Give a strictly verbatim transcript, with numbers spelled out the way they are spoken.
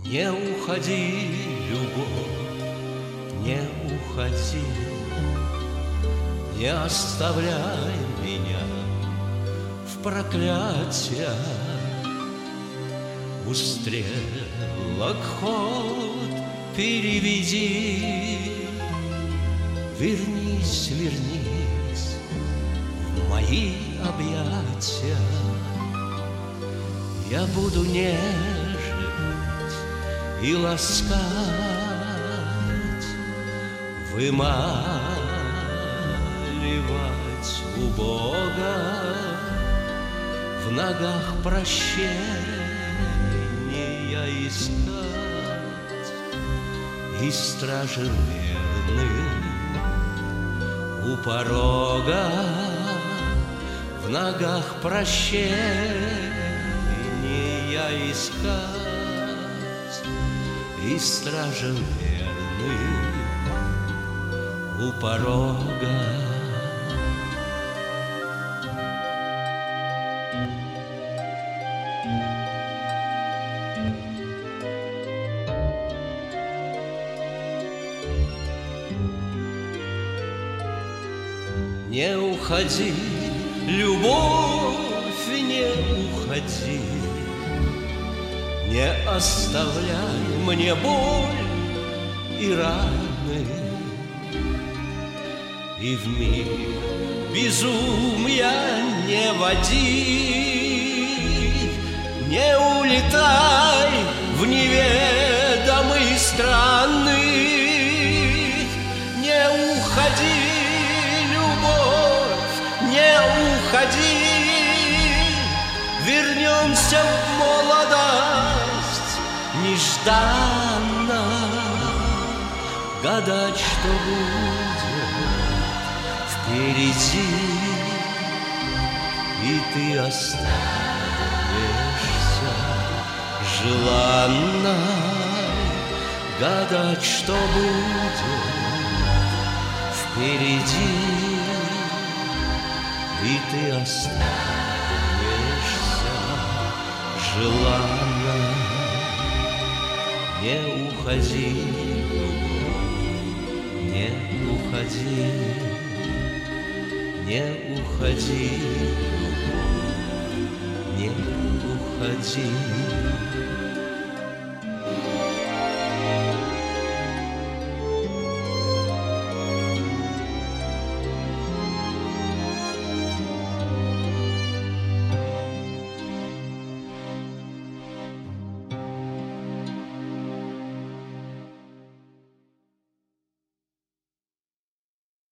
Не уходи, любовь, не уходи, не оставляй меня в проклятие. У стрелок ход переведи, вернись, вернись в мои объятия. Я буду нежить и ласкать, вымаливать у Бога в ногах прощения искать. И стражи верный у порога в ногах прощения искать. И стражи верный у порога. Не уходи, любовь, не уходи, не оставляй мне боль и раны. И в миг безумия не води, не улетай в неведомые страны. Не уходи, не уходи, вернемся в молодость нежданно. Гадать, что будет впереди, и ты останешься желанно. Гадать, что будет впереди, и ты останешься желанно. Не уходи, не уходи, не уходи, не уходи.